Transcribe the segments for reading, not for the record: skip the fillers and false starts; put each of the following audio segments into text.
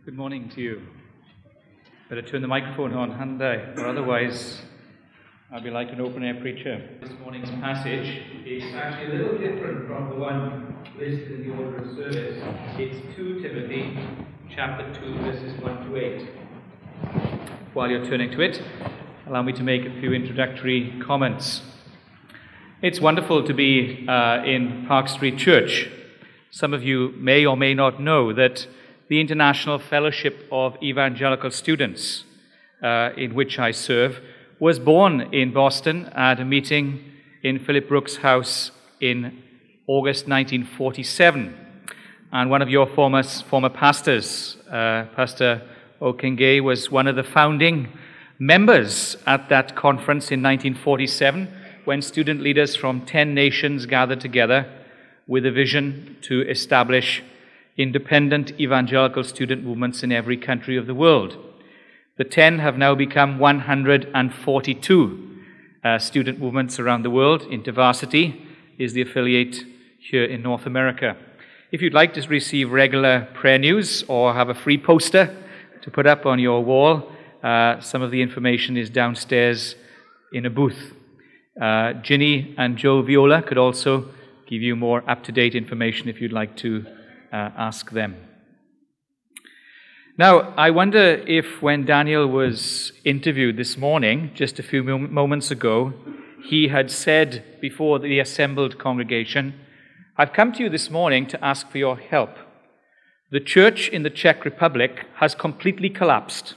Good morning to you. Better turn the microphone on, hadn't I? Or otherwise, I'll be like an open-air preacher. This morning's passage is actually a little different from the one listed in the order of service. It's 2 Timothy chapter 2, verses 1 to 8. While you're turning to it, allow me to make a few introductory comments. It's wonderful to be in Park Street Church. Some of you may or may not know that the International Fellowship of Evangelical Students, in which I serve, was born in Boston at a meeting in Philip Brooks' house in August 1947. And one of your former pastors, Pastor Okenge, was one of the founding members at that conference in 1947, when student leaders from 10 nations gathered together with a vision to establish independent evangelical student movements in every country of the world. The 10 have now become 142 student movements around the world. InterVarsity is the affiliate here in North America. If you'd like to receive regular prayer news or have a free poster to put up on your wall, some of the information is downstairs in a booth. Ginny and Joe Viola could also give you more up-to-date information if you'd like to ask them. Now, I wonder if when Daniel was interviewed this morning, just a few moments ago, he had said before the assembled congregation, "I've come to you this morning to ask for your help. The church in the Czech Republic has completely collapsed,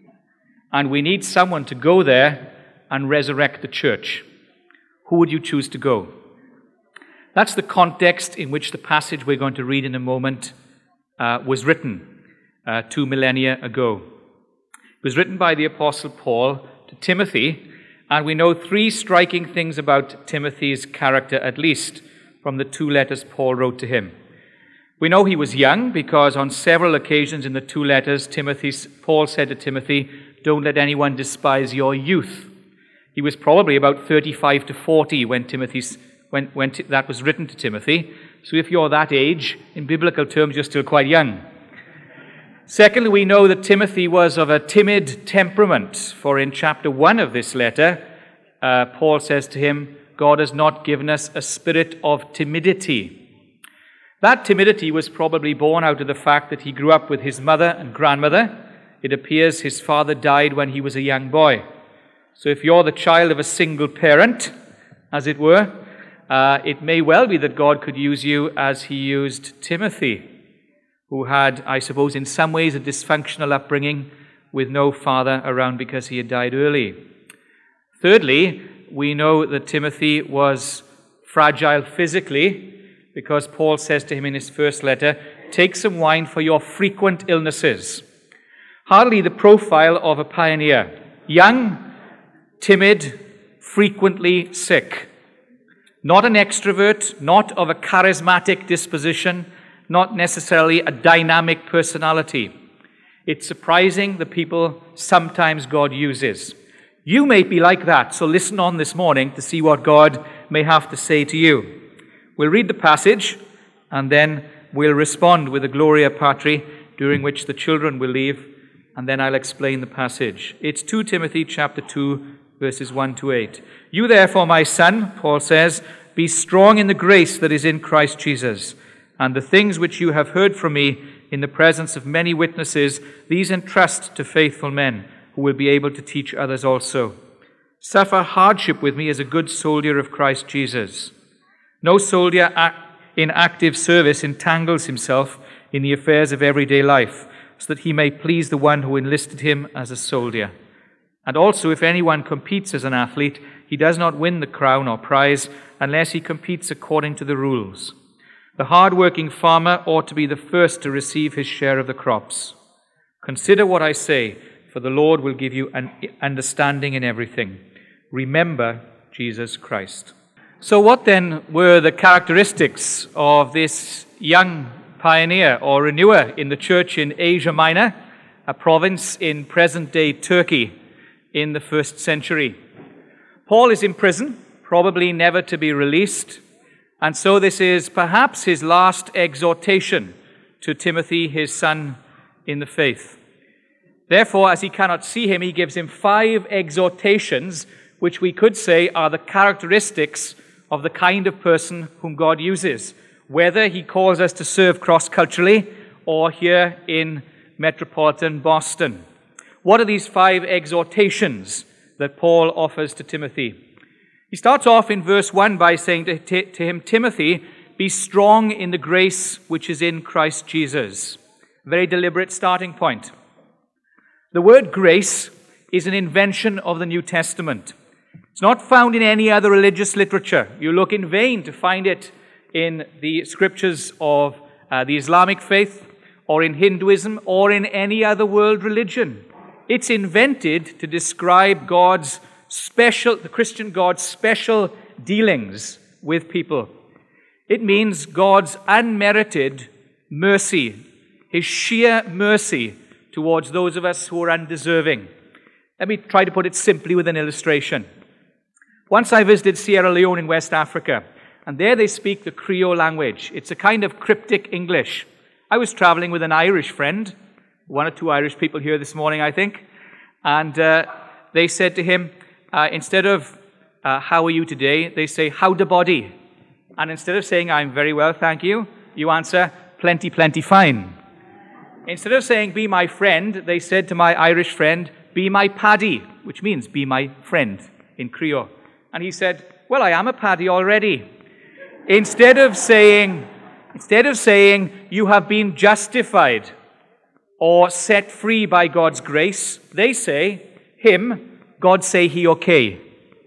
and we need someone to go there and resurrect the church. Who would you choose to go?" That's the context in which the passage we're going to read in a moment was written 2 millennia ago. It was written by the Apostle Paul to Timothy, and we know 3 striking things about Timothy's character, at least, from the 2 letters Paul wrote to him. We know he was young because on several occasions in the 2 letters, Paul said to Timothy, "Don't let anyone despise your youth." He was probably about 35 to 40 when that was written to Timothy. So if you're that age, in biblical terms, you're still quite young. Secondly, we know that Timothy was of a timid temperament, for in chapter 1 of this letter, Paul says to him, "God has not given us a spirit of timidity." That timidity was probably born out of the fact that he grew up with his mother and grandmother. It appears his father died when he was a young boy. So if you're the child of a single parent, as it were, it may well be that God could use you as he used Timothy, who had, I suppose, in some ways a dysfunctional upbringing with no father around because he had died early. Thirdly, we know that Timothy was fragile physically because Paul says to him in his first letter, "Take some wine for your frequent illnesses." Hardly the profile of a pioneer. Young, timid, frequently sick. Not an extrovert, not of a charismatic disposition, not necessarily a dynamic personality. It's surprising the people sometimes God uses. You may be like that, so listen on this morning to see what God may have to say to you. We'll read the passage, and then we'll respond with the Gloria Patri, during which the children will leave, and then I'll explain the passage. It's 2 Timothy chapter 2, verses 1 to 8. "You therefore, my son," Paul says, "be strong in the grace that is in Christ Jesus, and the things which you have heard from me in the presence of many witnesses, these entrust to faithful men who will be able to teach others also. Suffer hardship with me as a good soldier of Christ Jesus. No soldier in active service entangles himself in the affairs of everyday life, so that he may please the one who enlisted him as a soldier. And also, if anyone competes as an athlete, he does not win the crown or prize unless he competes according to the rules. The hard-working farmer ought to be the first to receive his share of the crops. Consider what I say, for the Lord will give you an understanding in everything. Remember Jesus Christ." So what then were the characteristics of this young pioneer or renewer in the church in Asia Minor, a province in present-day Turkey in the 1st century? Paul is in prison, probably never to be released, and so this is perhaps his last exhortation to Timothy, his son in the faith. Therefore, as he cannot see him, he gives him 5 exhortations, which we could say are the characteristics of the kind of person whom God uses, whether he calls us to serve cross-culturally or here in metropolitan Boston. What are these 5 exhortations that Paul offers to Timothy? He starts off in verse 1 by saying to him, Timothy, be strong in the grace which is in Christ Jesus. Very deliberate starting point. The word grace is an invention of the New Testament. It's not found in any other religious literature. You look in vain to find it in the scriptures of the Islamic faith or in Hinduism or in any other world religion. It's invented to describe the Christian God's special dealings with people. It means God's unmerited mercy, his sheer mercy towards those of us who are undeserving. Let me try to put it simply with an illustration. Once I visited Sierra Leone in West Africa, and there they speak the Creole language. It's a kind of cryptic English. I was traveling with an Irish friend, 1 or 2 Irish people here this morning, I think, and they said to him, instead of how are you today, they say, how the body? And instead of saying, I'm very well, thank you, you answer, plenty, plenty fine. Instead of saying, be my friend, they said to my Irish friend, be my paddy, which means be my friend in Creole. And he said, well, I am a paddy already. Instead of saying, you have been justified or set free by God's grace, they say, him, God say he okay.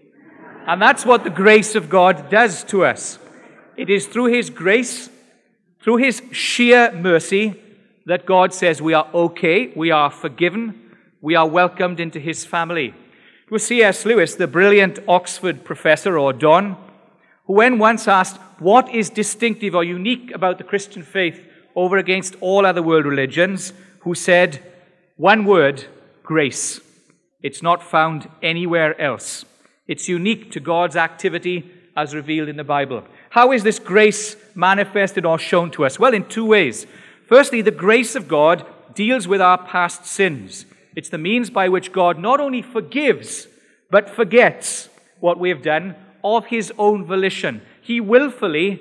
And that's what the grace of God does to us. It is through his grace, through his sheer mercy, that God says we are okay, we are forgiven, we are welcomed into his family. It was C.S. Lewis, the brilliant Oxford professor, or Don, who when once asked, what is distinctive or unique about the Christian faith over against all other world religions, who said, one word, grace. It's not found anywhere else. It's unique to God's activity as revealed in the Bible. How is this grace manifested or shown to us? Well, in 2 ways. Firstly, the grace of God deals with our past sins. It's the means by which God not only forgives, but forgets what we have done of his own volition. He willfully,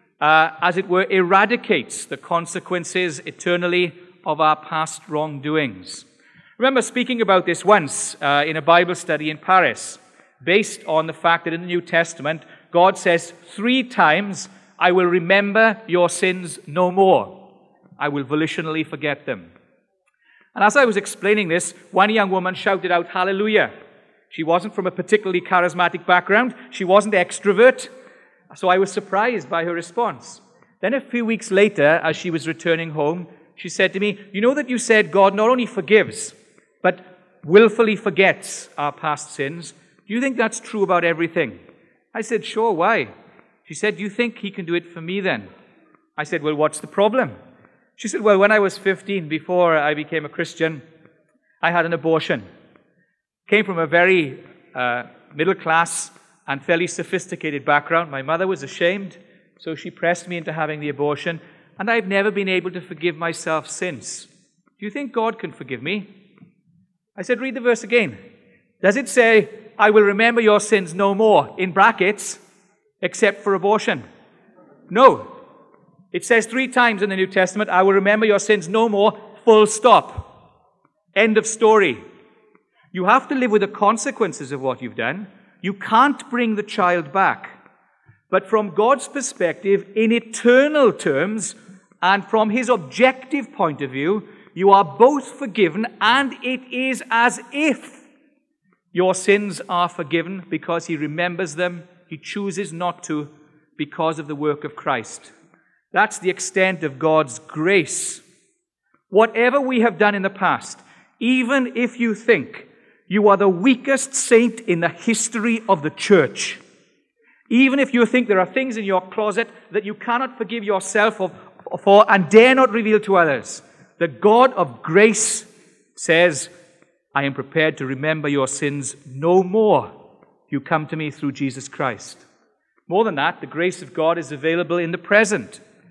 as it were, eradicates the consequences eternally of our past wrongdoings. I remember speaking about this once in a Bible study in Paris, based on the fact that in the New Testament, God says 3 times, I will remember your sins no more. I will volitionally forget them. And as I was explaining this, one young woman shouted out, hallelujah. She wasn't from a particularly charismatic background. She wasn't extrovert. So I was surprised by her response. Then a few weeks later, as she was returning home, she said to me, you know that you said God not only forgives, but willfully forgets our past sins. Do you think that's true about everything? I said, sure, why? She said, do you think he can do it for me then? I said, well, what's the problem? She said, well, when I was 15, before I became a Christian, I had an abortion. Came from a very middle-class and fairly sophisticated background. My mother was ashamed, so she pressed me into having the abortion, and I've never been able to forgive myself since. Do you think God can forgive me? I said, read the verse again. Does it say, I will remember your sins no more, in brackets, except for abortion? No. It says 3 times in the New Testament, I will remember your sins no more, full stop. End of story. You have to live with the consequences of what you've done. You can't bring the child back. But from God's perspective, in eternal terms, and from his objective point of view, you are both forgiven, and it is as if your sins are forgiven because he remembers them. He chooses not to because of the work of Christ. That's the extent of God's grace. Whatever we have done in the past, even if you think you are the weakest saint in the history of the church, even if you think there are things in your closet that you cannot forgive yourself for and dare not reveal to others, the God of grace says, I am prepared to remember your sins no more. You come to me through Jesus Christ. More than that, the grace of God is available in the present.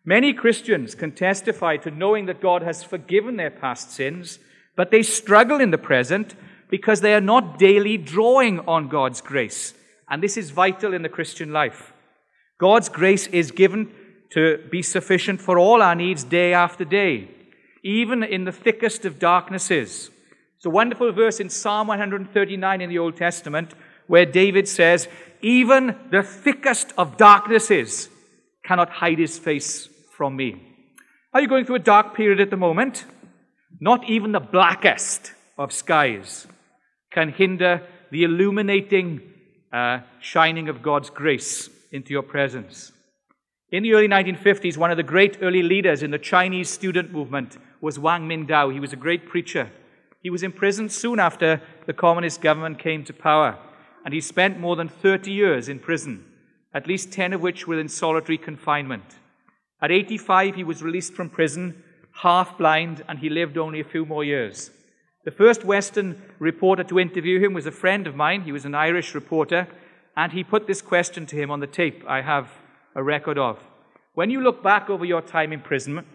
Many Christians can testify to knowing that God has forgiven their past sins, but they struggle in the present because they are not daily drawing on God's grace. And this is vital in the Christian life. God's grace is given to be sufficient for all our needs day after day, even in the thickest of darknesses. It's a wonderful verse in Psalm 139 in the Old Testament where David says, "Even the thickest of darknesses cannot hide his face from me." Are you going through a dark period at the moment? Not even the blackest of skies can hinder the illuminating shining of God's grace into your presence. In the early 1950s, one of the great early leaders in the Chinese student movement was Wang Mingdao. He was a great preacher. He was imprisoned soon after the communist government came to power, and he spent more than 30 years in prison, at least 10 of which were in solitary confinement. At 85, he was released from prison, half blind, and he lived only a few more years. The first Western reporter to interview him was a friend of mine. He was an Irish reporter, and he put this question to him on the tape I have a record of. When you look back over your time in prison,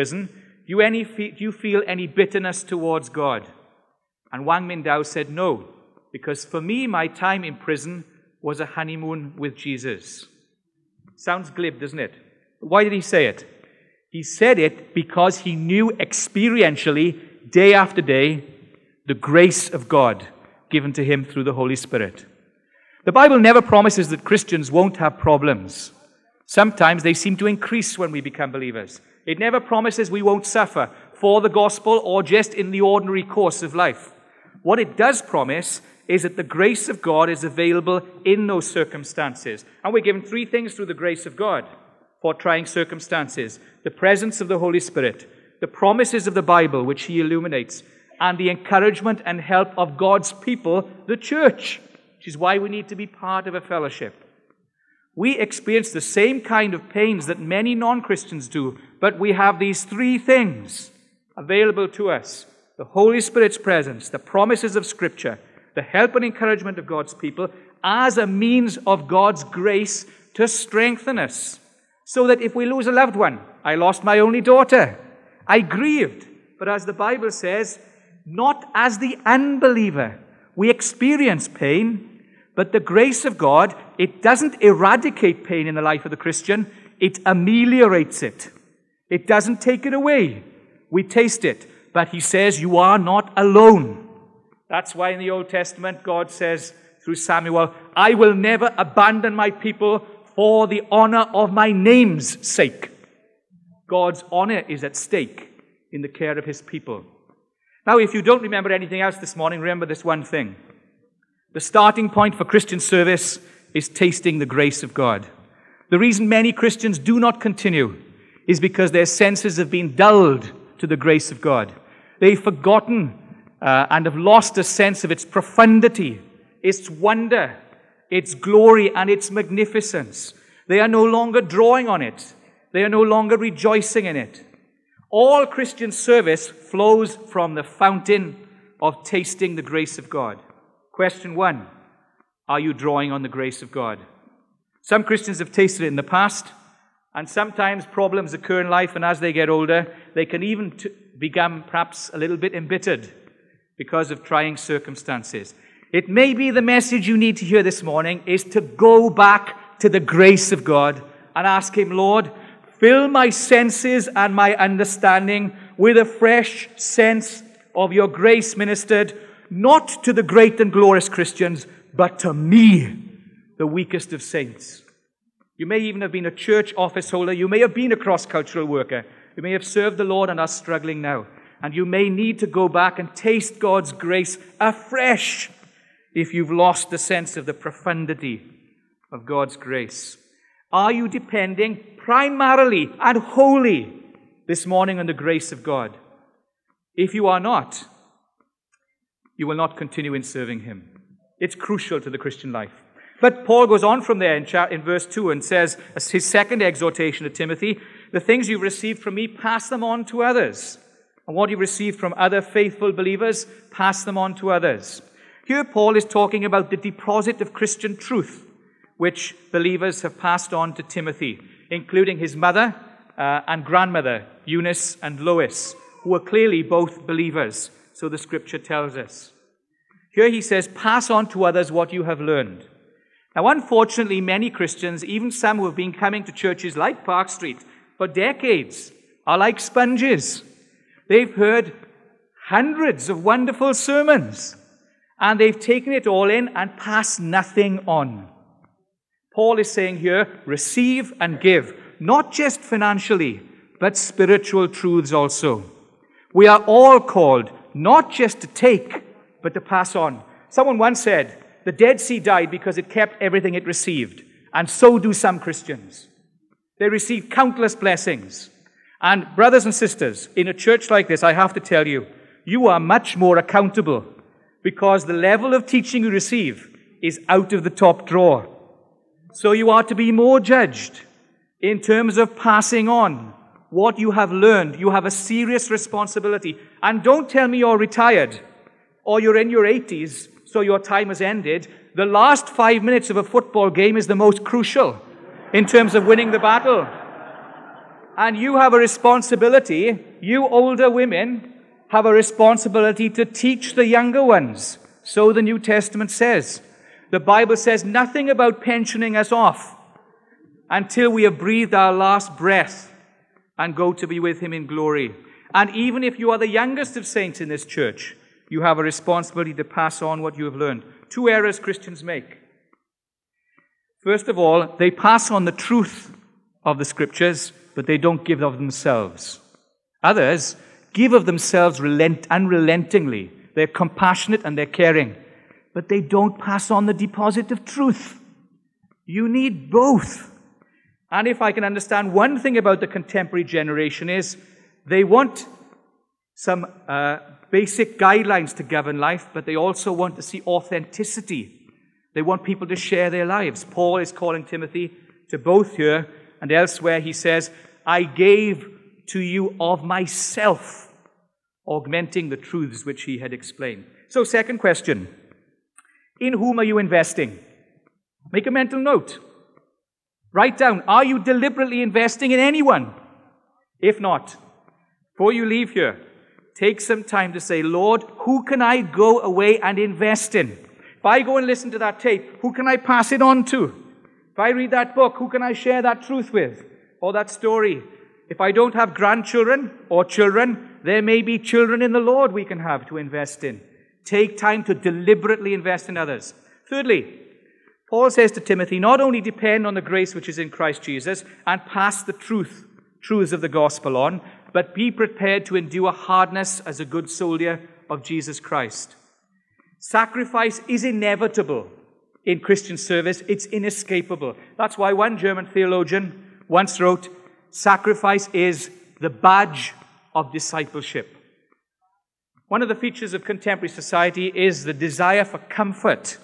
do you feel any bitterness towards God? And Wang Mingdao said, "No, because for me, my time in prison was a honeymoon with Jesus." Sounds glib, doesn't it? Why did he say it? He said it because he knew experientially, day after day, the grace of God given to him through the Holy Spirit. The Bible never promises that Christians won't have problems. Sometimes they seem to increase when we become believers. It never promises we won't suffer for the gospel or just in the ordinary course of life. What it does promise is that the grace of God is available in those circumstances. And we're given three things through the grace of God for trying circumstances: the presence of the Holy Spirit, the promises of the Bible, which He illuminates, and the encouragement and help of God's people, the church, which is why we need to be part of a fellowship. We experience the same kind of pains that many non-Christians do, but we have these three things available to us: the Holy Spirit's presence, the promises of Scripture, the help and encouragement of God's people as a means of God's grace to strengthen us. So that if we lose a loved one, I lost my only daughter, I grieved, but as the Bible says, not as the unbeliever. We experience pain, but the grace of God, it doesn't eradicate pain in the life of the Christian, it ameliorates it. It doesn't take it away. We taste it, but He says you are not alone. That's why in the Old Testament God says through Samuel, "I will never abandon my people for the honor of my name's sake." God's honor is at stake in the care of His people. Now, if you don't remember anything else this morning, remember this one thing. The starting point for Christian service is tasting the grace of God. The reason many Christians do not continue is because their senses have been dulled to the grace of God. They've forgotten and have lost a sense of its profundity, its wonder, its glory, and its magnificence. They are no longer drawing on it. They are no longer rejoicing in it. All Christian service flows from the fountain of tasting the grace of God. Question 1, are you drawing on the grace of God? Some Christians have tasted it in the past, and sometimes problems occur in life, and as they get older, they can even become perhaps a little bit embittered because of trying circumstances. It may be the message you need to hear this morning is to go back to the grace of God and ask Him, "Lord, fill my senses and my understanding with a fresh sense of your grace ministered, not to the great and glorious Christians, but to me, the weakest of saints." You may even have been a church office holder. You may have been a cross-cultural worker. You may have served the Lord and are struggling now. And you may need to go back and taste God's grace afresh if you've lost the sense of the profundity of God's grace. Are you depending primarily and wholly this morning on the grace of God? If you are not, you will not continue in serving Him. It's crucial to the Christian life. But Paul goes on from there in verse 2 and says, as his second exhortation to Timothy, "The things you've received from me, pass them on to others. And what you've received from other faithful believers, pass them on to others." Here Paul is talking about the deposit of Christian truth, which believers have passed on to Timothy, including his mother and grandmother, Eunice and Lois, who were clearly both believers, so the scripture tells us. Here he says, pass on to others what you have learned. Now, unfortunately, many Christians, even some who have been coming to churches like Park Street for decades, are like sponges. They've heard hundreds of wonderful sermons, and they've taken it all in and passed nothing on. Paul is saying here, receive and give, not just financially, but spiritual truths also. We are all called not just to take, but to pass on. Someone once said, the Dead Sea died because it kept everything it received, and so do some Christians. They receive countless blessings. And brothers and sisters, in a church like this, I have to tell you, you are much more accountable because the level of teaching you receive is out of the top drawer. So you are to be more judged in terms of passing on what you have learned. You have a serious responsibility. And don't tell me you're retired or you're in your 80s, so your time has ended. The last 5 minutes of a football game is the most crucial in terms of winning the battle. And you have a responsibility, you older women have a responsibility to teach the younger ones. So the New Testament says. The Bible says nothing about pensioning us off until we have breathed our last breath and go to be with him in glory. And even if you are the youngest of saints in this church, you have a responsibility to pass on what you have learned. 2 errors Christians make. First of all, they pass on the truth of the scriptures, but they don't give of themselves. Others give of themselves unrelentingly. They're compassionate and they're caring, but they don't pass on the deposit of truth. You need both. And if I can understand one thing about the contemporary generation is they want some basic guidelines to govern life, but they also want to see authenticity. They want people to share their lives. Paul is calling Timothy to both here and elsewhere. He says, I gave to you of myself, augmenting the truths which he had explained. So, second question, in whom are you investing? Make a mental note. Write down, are you deliberately investing in anyone? If not, before you leave here, take some time to say, Lord, who can I go away and invest in? If I go and listen to that tape, who can I pass it on to? If I read that book, who can I share that truth with? Or that story? If I don't have grandchildren or children, there may be children in the Lord we can have to invest in. Take time to deliberately invest in others. Thirdly, Paul says to Timothy, not only depend on the grace which is in Christ Jesus and pass the truths of the gospel on, but be prepared to endure hardness as a good soldier of Jesus Christ. Sacrifice is inevitable in Christian service. It's inescapable. That's why one German theologian once wrote, sacrifice is the badge of discipleship. One of the features of contemporary society is the desire for comfort.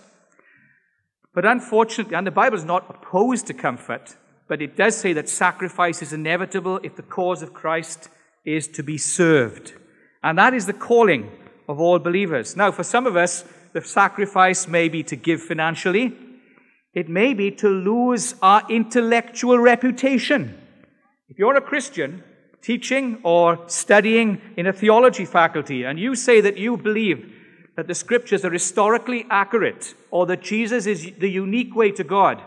But unfortunately, and the Bible is not opposed to comfort, but it does say that sacrifice is inevitable if the cause of Christ is to be served. And that is the calling of all believers. Now, for some of us, the sacrifice may be to give financially. It may be to lose our intellectual reputation. If you're a Christian teaching or studying in a theology faculty and you say that you believe that the scriptures are historically accurate or that Jesus is the unique way to God,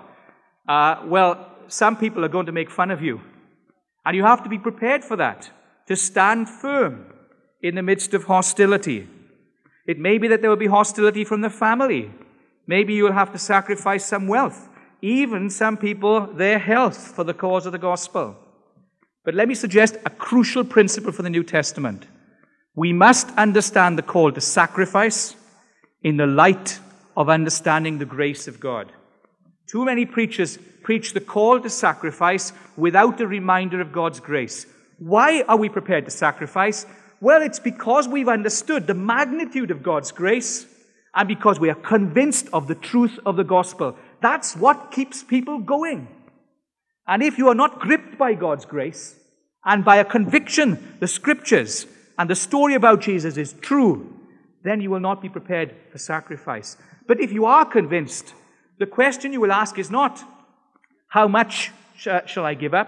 well, some people are going to make fun of you. And you have to be prepared for that, to stand firm in the midst of hostility. It may be that there will be hostility from the family. Maybe you'll have to sacrifice some wealth, even some people, their health, for the cause of the gospel. But let me suggest a crucial principle for the New Testament. We must understand the call to sacrifice in the light of understanding the grace of God. Too many preachers preach the call to sacrifice without a reminder of God's grace. Why are we prepared to sacrifice? Well, it's because we've understood the magnitude of God's grace and because we are convinced of the truth of the gospel. That's what keeps people going. And if you are not gripped by God's grace and by a conviction, the scriptures and the story about Jesus is true, then you will not be prepared for sacrifice. But if you are convinced, the question you will ask is not, how much shall I give up?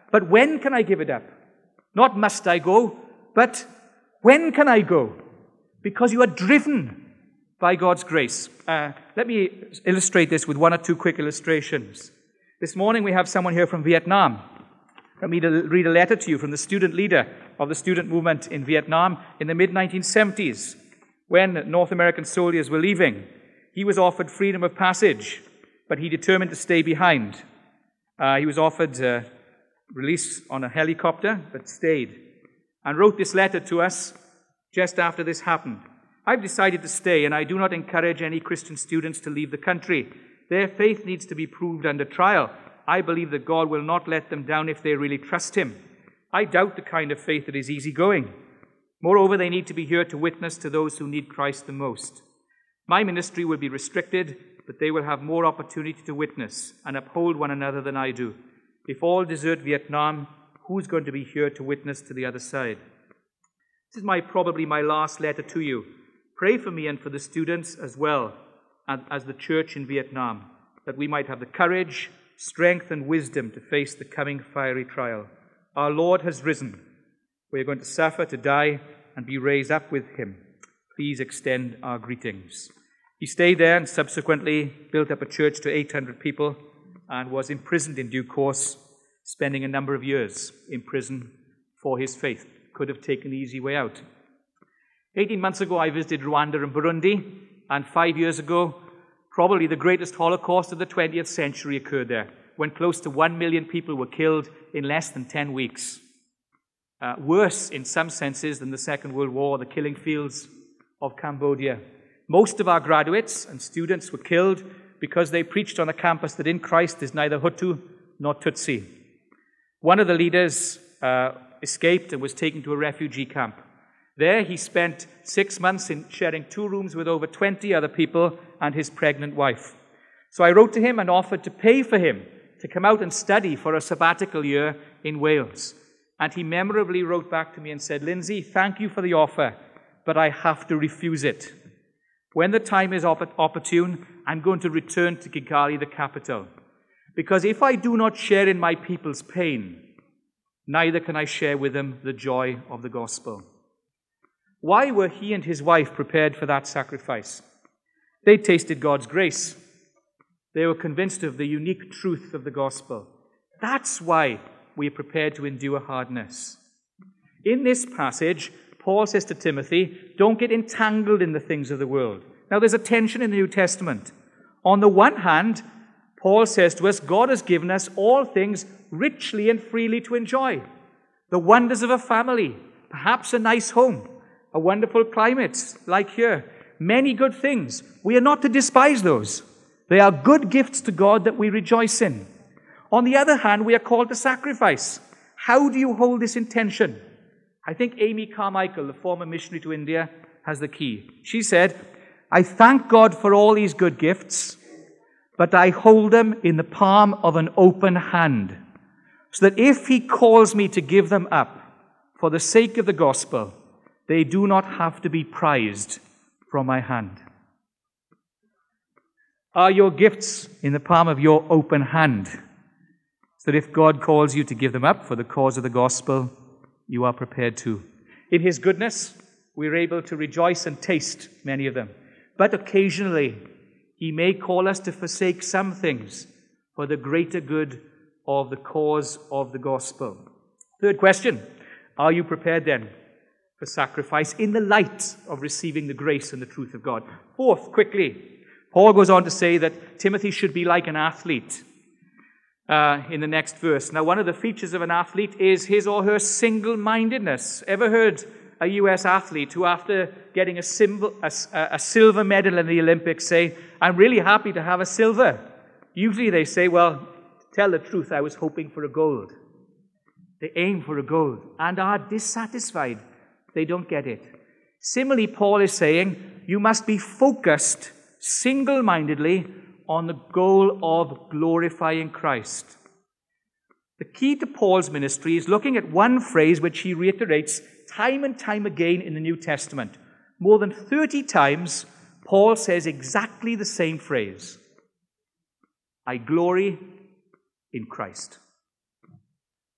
But when can I give it up? Not must I go, but when can I go? Because you are driven by God's grace. Let me illustrate this with one or two quick illustrations. This morning we have someone here from Vietnam. Let me read a letter to you from the student leader of the student movement in Vietnam in the mid-1970s, when North American soldiers were leaving. He was offered freedom of passage, but he determined to stay behind. He was offered release on a helicopter, but stayed, and wrote this letter to us just after this happened. I've decided to stay, and I do not encourage any Christian students to leave the country. Their faith needs to be proved under trial. I believe that God will not let them down if they really trust Him. I doubt the kind of faith that is easygoing. Moreover, they need to be here to witness to those who need Christ the most. My ministry will be restricted, but they will have more opportunity to witness and uphold one another than I do. If all desert Vietnam, who's going to be here to witness to the other side? This is probably my last letter to you. Pray for me and for the students as well as the church in Vietnam, that we might have the courage, strength, and wisdom to face the coming fiery trial. Our Lord has risen. We are going to suffer, to die, and be raised up with Him. Please extend our greetings. He stayed there and subsequently built up a church to 800 people and was imprisoned in due course, spending a number of years in prison for his faith. Could have taken the easy way out. 18 months ago, I visited Rwanda and Burundi, and 5 years ago, probably the greatest Holocaust of the 20th century occurred there, when close to 1 million people were killed in less than 10 weeks. Worse, in some senses, than the Second World War, the killing fields of Cambodia. Most of our graduates and students were killed because they preached on a campus that in Christ is neither Hutu nor Tutsi. One of the leaders escaped and was taken to a refugee camp. There he spent 6 months in sharing 2 rooms with over 20 other people and his pregnant wife. So I wrote to him and offered to pay for him to come out and study for a sabbatical year in Wales. And he memorably wrote back to me and said, "Lindsay, thank you for the offer, but I have to refuse it. When the time is opportune, I'm going to return to Kigali, the capital. Because if I do not share in my people's pain, neither can I share with them the joy of the gospel." Why were he and his wife prepared for that sacrifice? They tasted God's grace. They were convinced of the unique truth of the gospel. That's why we are prepared to endure hardness. In this passage, Paul says to Timothy, don't get entangled in the things of the world. Now, there's a tension in the New Testament. On the one hand, Paul says to us, God has given us all things richly and freely to enjoy. The wonders of a family, perhaps a nice home, a wonderful climate like here, many good things. We are not to despise those. They are good gifts to God that we rejoice in. On the other hand, we are called to sacrifice. How do you hold this in tension? I think Amy Carmichael, the former missionary to India, has the key. She said, I thank God for all these good gifts, but I hold them in the palm of an open hand, so that if He calls me to give them up for the sake of the gospel, they do not have to be prized from my hand. Are your gifts in the palm of your open hand, so that if God calls you to give them up for the cause of the gospel, you are prepared to? In His goodness, we're able to rejoice and taste many of them. But occasionally, He may call us to forsake some things for the greater good of the cause of the gospel. Third question, are you prepared then for sacrifice in the light of receiving the grace and the truth of God? Fourth, quickly, Paul goes on to say that Timothy should be like an athlete in the next verse. Now, one of the features of an athlete is his or her single-mindedness. Ever heard a U.S. athlete who, after getting a silver medal in the Olympics, say, I'm really happy to have a silver? Usually they say, well, to tell the truth, I was hoping for a gold. They aim for a gold and are dissatisfied if they don't get it. Similarly, Paul is saying, you must be focused single-mindedly on the goal of glorifying Christ. The key to Paul's ministry is looking at one phrase which he reiterates time and time again in the New Testament. More than 30 times, Paul says exactly the same phrase. I glory in Christ.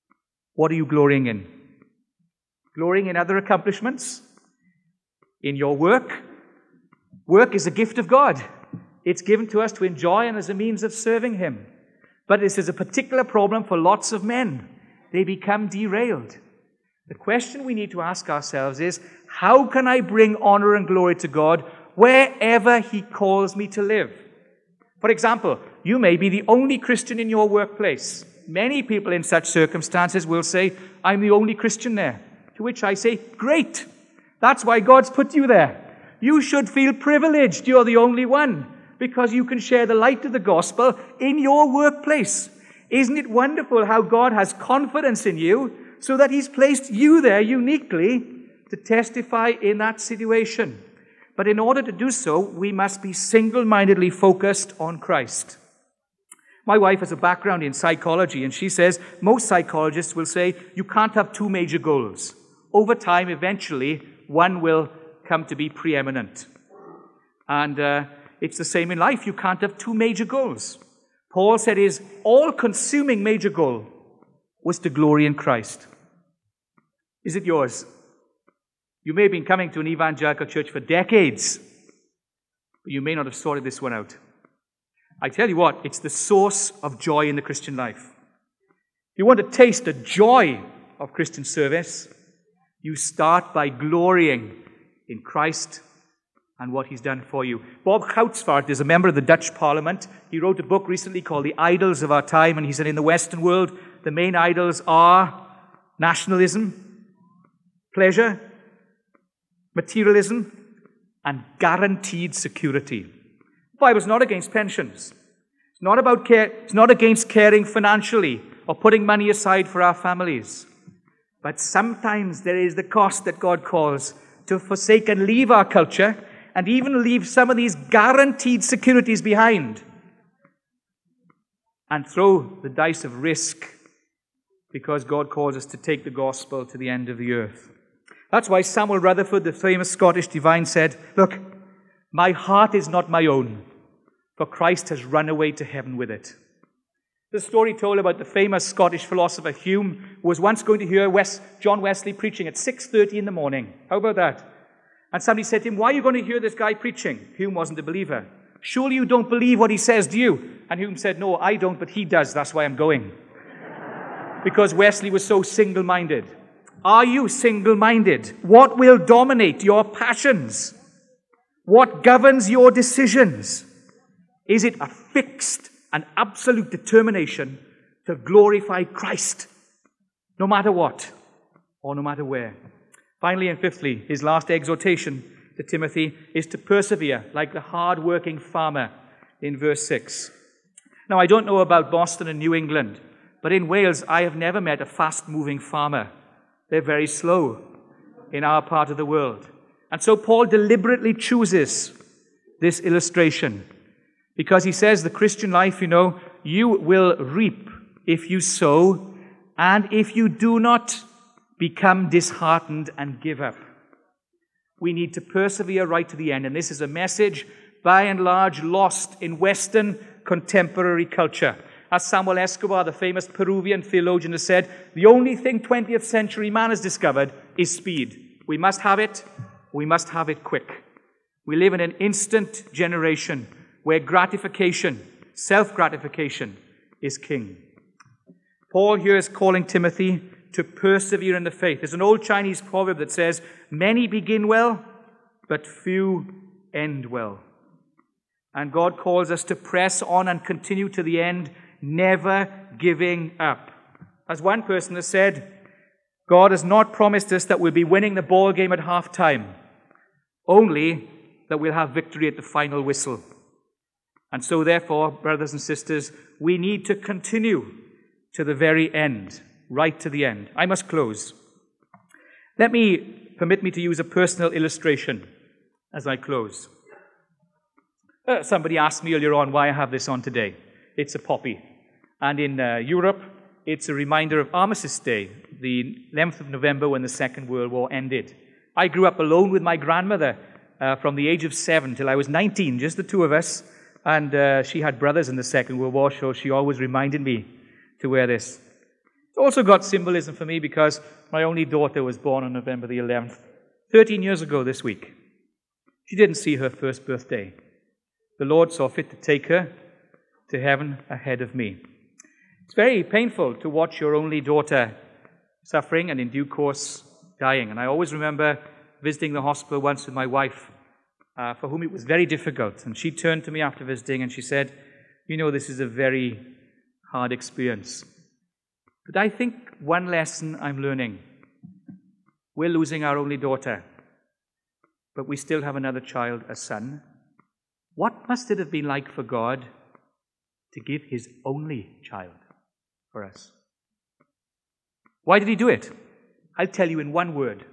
What are you glorying in? Glorying in other accomplishments? In your work? Work is a gift of God. It's given to us to enjoy and as a means of serving Him. But this is a particular problem for lots of men. They become derailed. The question we need to ask ourselves is, how can I bring honor and glory to God wherever He calls me to live? For example, you may be the only Christian in your workplace. Many people in such circumstances will say, I'm the only Christian there. To which I say, great. That's why God's put you there. You should feel privileged you're the only one, because you can share the light of the gospel in your workplace. Isn't it wonderful how God has confidence in you so that He's placed you there uniquely to testify in that situation? But in order to do so, we must be single-mindedly focused on Christ. My wife has a background in psychology, and she says most psychologists will say you can't have two major goals. Over time, eventually, one will come to be preeminent. And it's the same in life. You can't have two major goals. Paul said his all-consuming major goal was to glory in Christ. Is it yours? You may have been coming to an evangelical church for decades, but you may not have sorted this one out. I tell you what, it's the source of joy in the Christian life. If you want to taste the joy of Christian service, you start by glorying in Christ and what He's done for you. Bob Goudsvaart is a member of the Dutch Parliament. He wrote a book recently called The Idols of Our Time, and he said in the Western world, the main idols are nationalism, pleasure, materialism, and guaranteed security. The Bible's not against pensions. It's not about care. It's not against caring financially or putting money aside for our families. But sometimes there is the cost that God calls to forsake and leave our culture and even leave some of these guaranteed securities behind and throw the dice of risk because God calls us to take the gospel to the end of the earth. That's why Samuel Rutherford, the famous Scottish divine, said, look, my heart is not my own, for Christ has run away to heaven with it. The story told about the famous Scottish philosopher Hume, who was once going to hear John Wesley preaching at 6:30 in the morning. How about that? And somebody said to him, why are you going to hear this guy preaching? Hume wasn't a believer. Surely you don't believe what he says, do you? And Hume said, no, I don't, but he does. That's why I'm going. Because Wesley was so single-minded. Are you single-minded? What will dominate your passions? What governs your decisions? Is it a fixed and absolute determination to glorify Christ, no matter what or no matter where? Finally and fifthly, his last exhortation to Timothy is to persevere like the hard-working farmer in verse 6. Now, I don't know about Boston and New England, but in Wales, I have never met a fast-moving farmer. They're very slow in our part of the world. And so Paul deliberately chooses this illustration because he says the Christian life, you will reap if you sow, and if you do not, become disheartened and give up. We need to persevere right to the end. And this is a message, by and large, lost in Western contemporary culture. As Samuel Escobar, the famous Peruvian theologian, has said, the only thing 20th century man has discovered is speed. We must have it. We must have it quick. We live in an instant generation where gratification, self-gratification, is king. Paul here is calling Timothy to persevere in the faith. There's an old Chinese proverb that says, many begin well, but few end well. And God calls us to press on and continue to the end, never giving up. As one person has said, God has not promised us that we'll be winning the ball game at halftime, only that we'll have victory at the final whistle. And so therefore, brothers and sisters, we need to continue to the very end, right to the end. I must close. Permit me to use a personal illustration as I close. Somebody asked me earlier on why I have this on today. It's a poppy. And in Europe, it's a reminder of Armistice Day, the 11th of November when the Second World War ended. I grew up alone with my grandmother from the age of 7 till I was 19, just the two of us. And she had brothers in the Second World War, so she always reminded me to wear this. It's also got symbolism for me because my only daughter was born on November the 11th, 13 years ago this week. She didn't see her first birthday. The Lord saw fit to take her to heaven ahead of me. It's very painful to watch your only daughter suffering and in due course dying. And I always remember visiting the hospital once with my wife, for whom it was very difficult. And she turned to me after visiting and she said, "You know, this is a very hard experience. But I think one lesson I'm learning, we're losing our only daughter, but we still have another child, a son. What must it have been like for God to give his only child for us? Why did he do it? I'll tell you in one word.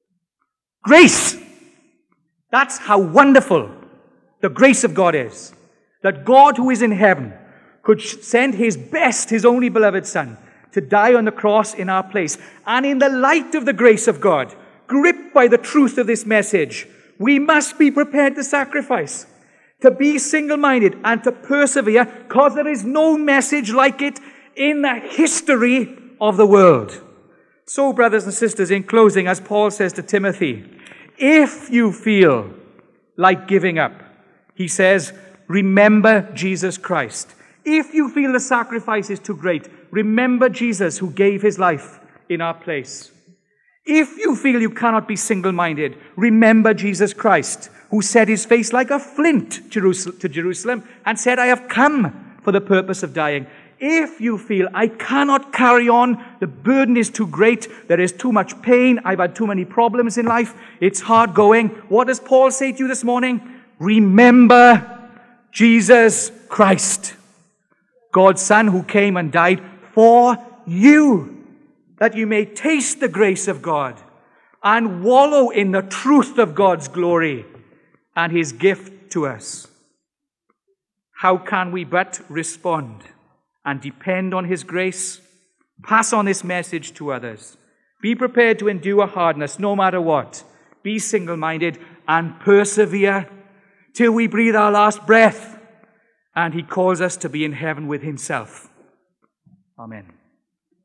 Grace! That's how wonderful the grace of God is. That God who is in heaven could send his best, his only beloved Son, to die on the cross in our place. And in the light of the grace of God, gripped by the truth of this message, we must be prepared to sacrifice, to be single-minded and to persevere, because there is no message like it in the history of the world. So, brothers and sisters, in closing, as Paul says to Timothy, if you feel like giving up, he says, remember Jesus Christ. If you feel the sacrifice is too great, remember Jesus who gave his life in our place. If you feel you cannot be single-minded, remember Jesus Christ who set his face like a flint to Jerusalem and said, I have come for the purpose of dying. If you feel I cannot carry on, the burden is too great, there is too much pain, I've had too many problems in life, it's hard going, what does Paul say to you this morning? Remember Jesus Christ, God's Son who came and died for you, that you may taste the grace of God and wallow in the truth of God's glory and his gift to us. How can we but respond and depend on his grace? Pass on this message to others. Be prepared to endure hardness no matter what. Be single-minded and persevere till we breathe our last breath and he calls us to be in heaven with himself. Amen.